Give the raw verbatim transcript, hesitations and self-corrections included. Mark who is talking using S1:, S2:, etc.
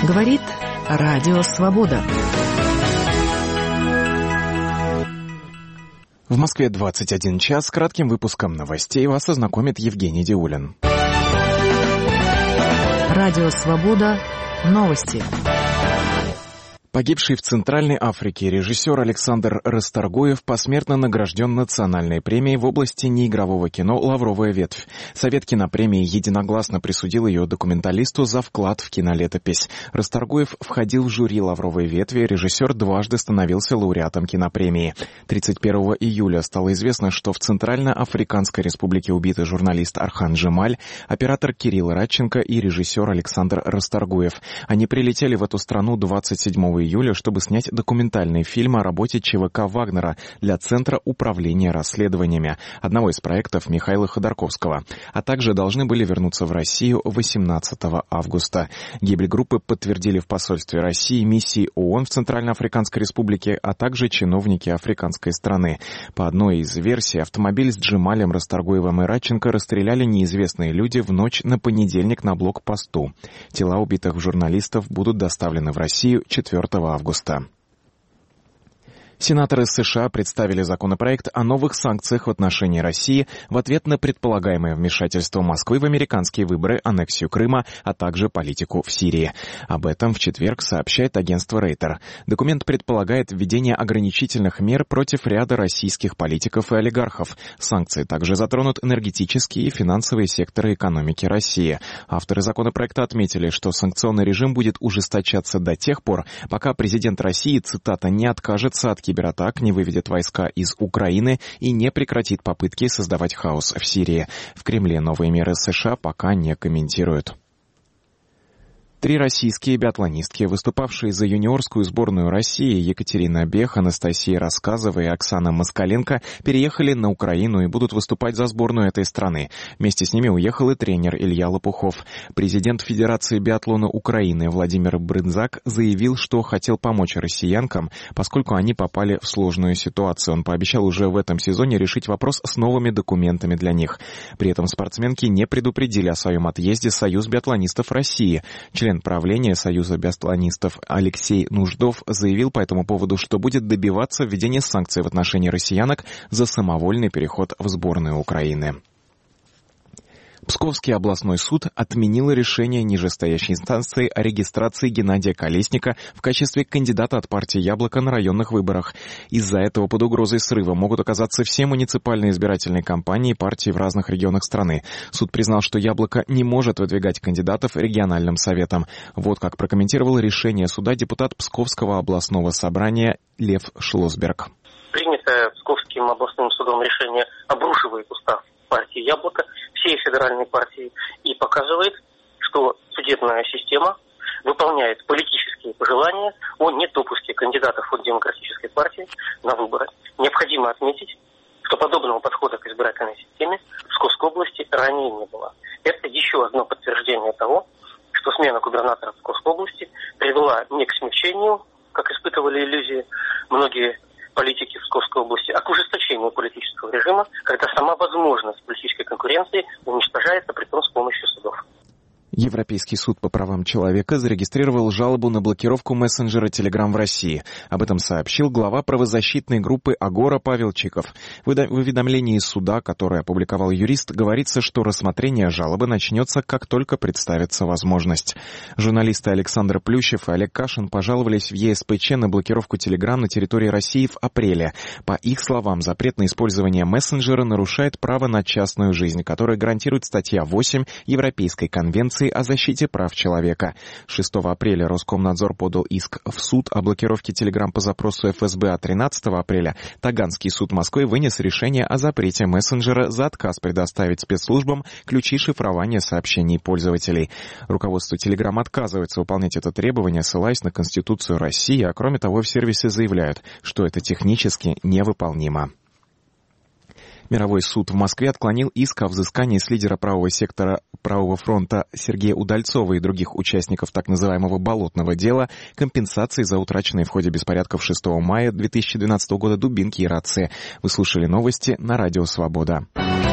S1: Говорит Радио Свобода.
S2: В Москве двадцать один час. С кратким выпуском новостей вас ознакомит Евгений Диулин.
S1: Радио Свобода. Новости.
S2: Погибший в Центральной Африке режиссер Александр Расторгуев посмертно награжден национальной премией в области неигрового кино «Лавровая ветвь». Совет кинопремии единогласно присудил ее документалисту за вклад в кинолетопись. Расторгуев входил в жюри «Лавровой ветви», режиссер дважды становился лауреатом кинопремии. тридцать первого июля стало известно, что в Центральноафриканской республике убиты журналист Архан Джемаль, оператор Кирилл Радченко и режиссер Александр Расторгуев. Они прилетели в эту страну двадцать седьмого июля, чтобы снять документальный фильм о работе ЧВК Вагнера для Центра управления расследованиями, одного из проектов Михаила Ходорковского, а также должны были вернуться в Россию восемнадцатого августа. Гибель группы подтвердили в посольстве России, миссии ООН в Центральноафриканской республике, а также чиновники африканской страны. По одной из версий, автомобиль с Джемалем, Расторгуевым и Радченко расстреляли неизвестные люди в ночь на понедельник на блокпосту. Тела убитых журналистов будут доставлены в Россию четвёртого августа. Сенаторы США представили законопроект о новых санкциях в отношении России в ответ на предполагаемое вмешательство Москвы в американские выборы, аннексию Крыма, а также политику в Сирии. Об этом в четверг сообщает агентство Рейтер. Документ предполагает введение ограничительных мер против ряда российских политиков и олигархов. Санкции также затронут энергетические и финансовые секторы экономики России. Авторы законопроекта отметили, что санкционный режим будет ужесточаться до тех пор, пока президент России, цитата, «не откажется от кибератак, не выведет войска из Украины и не прекратит попытки создавать хаос в Сирии». В Кремле новые меры США пока не комментируют. Три российские биатлонистки, выступавшие за юниорскую сборную России, Екатерина Бех, Анастасия Рассказова и Оксана Москаленко, переехали на Украину и будут выступать за сборную этой страны. Вместе с ними уехал и тренер Илья Лопухов. Президент Федерации биатлона Украины Владимир Брынзак заявил, что хотел помочь россиянкам, поскольку они попали в сложную ситуацию. Он пообещал уже в этом сезоне решить вопрос с новыми документами для них. При этом спортсменки не предупредили о своем отъезде Союз биатлонистов России. Член правления Союза биатлонистов Алексей Нуждов заявил по этому поводу, что будет добиваться введения санкций в отношении россиянок за самовольный переход в сборную Украины. Псковский областной суд отменил решение нижестоящей инстанции о регистрации Геннадия Колесника в качестве кандидата от партии «Яблоко» на районных выборах. Из-за этого под угрозой срыва могут оказаться все муниципальные избирательные кампании партий в разных регионах страны. Суд признал, что «Яблоко» не может выдвигать кандидатов региональным советам. Вот как прокомментировал решение суда депутат Псковского областного собрания Лев Шлосберг.
S3: Принятое Псковским областным судом решение обрушивает устав партии «Яблоко», всей федеральной партии, и показывает, что судебная система выполняет политические пожелания о недопуске кандидатов от демократической партии на выборы. Необходимо отметить, что подобного подхода к избирательной системе в Псковской области ранее не было. Это еще одно подтверждение того, что смена губернатора Псковской области привела не к смягчению, как испытывали иллюзии многие политики в Псковской области, а к ужесточению политического режима, когда сама возможность политической конкуренции уничтожается, притом с помощью судов.
S2: Европейский суд по правам человека зарегистрировал жалобу на блокировку мессенджера Telegram в России. Об этом сообщил глава правозащитной группы «Агора» Павел Чиков. В уведомлении суда, которое опубликовал юрист, говорится, что рассмотрение жалобы начнется, как только представится возможность. Журналисты Александр Плющев и Олег Кашин пожаловались в е эс пэ че на блокировку Telegram на территории России в апреле. По их словам, запрет на использование мессенджера нарушает право на частную жизнь, которое гарантирует статья восемь Европейской конвенции о защите прав человека. шестого апреля Роскомнадзор подал иск в суд о блокировке Telegram по запросу эф эс бэ, а тринадцатого апреля Таганский суд Москвы вынес решение о запрете мессенджера за отказ предоставить спецслужбам ключи шифрования сообщений пользователей. Руководство Telegram отказывается выполнять это требование, ссылаясь на Конституцию России, а кроме того в сервисе заявляют, что это технически невыполнимо. Мировой суд в Москве отклонил иск о взыскании с лидера правого сектора Правого фронта Сергея Удальцова и других участников так называемого «болотного дела» компенсации за утраченные в ходе беспорядков шестого мая две тысячи двенадцатого года дубинки и рации. Вы слушали новости на Радио Свобода.